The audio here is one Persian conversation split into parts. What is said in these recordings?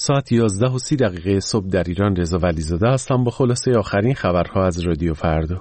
ساعت 11:30 صبح در ایران. رضا ولیزاده هستم با خلاصه آخرین خبرها از رادیو فردا.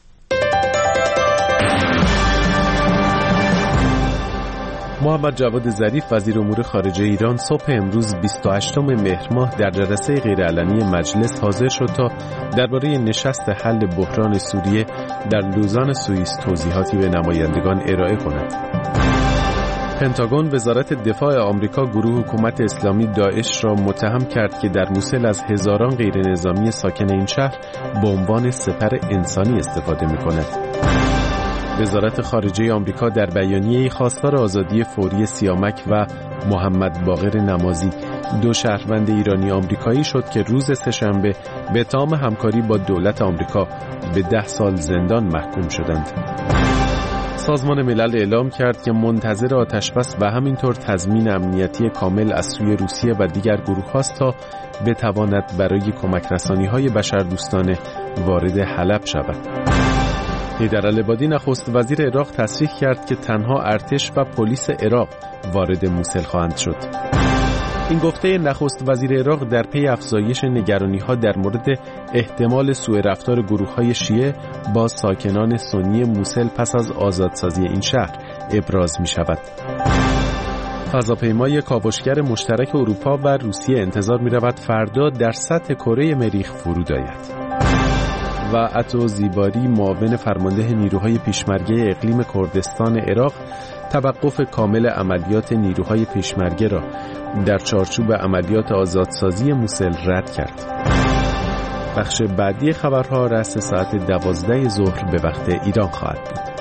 محمد جواد ظریف وزیر امور خارجه ایران صبح امروز 28 مهر ماه در جلسه غیرعلنی مجلس حاضر شد تا درباره نشست حل بحران سوریه در لوزان سوئیس توضیحاتی به نمایندگان ارائه کند. پنتاگون وزارت دفاع آمریکا گروه حکومت اسلامی داعش را متهم کرد که در موسل از هزاران غیرنظامی ساکن این شهر به عنوان سپر انسانی استفاده می‌کند. وزارت خارجه آمریکا در بیانیه‌ای خواستار آزادی فوری سیامک و محمد باقر نمازی، دو شهروند ایرانی آمریکایی شد که روز سه‌شنبه به اتهام همکاری با دولت آمریکا به 10 سال زندان محکوم شدند. سازمان ملل اعلام کرد که منتظر آتشبس و همینطور تضمین امنیتی کامل از سوی روسیه و دیگر گروه‌ها است تا بتواند برای کمک رسانی‌های بشردوستانه وارد حلب شود. حیدرالعبادی نخست وزیر عراق تصریح کرد که تنها ارتش و پلیس عراق وارد موسل خواهند شد. این گفته نخست وزیر عراق در پی افزایش نگرانی‌ها در مورد احتمال سوء رفتار گروه‌های شیعه با ساکنان سنی موسل پس از آزادسازی این شهر ابراز می‌شود. فضاپیمای کاوشگر مشترک اروپا و روسیه انتظار می‌رود فردا در سطح کره مریخ فرود آید. و عطا زیباری معاون فرمانده نیروهای پیشمرگه اقلیم کردستان عراق توقف کامل عملیات نیروهای پیشمرگه را در چارچوب عملیات آزادسازی موسل رد کرد. بخش بعدی خبرها رأس ساعت 12 ظهر به وقت ایران خواهد بود.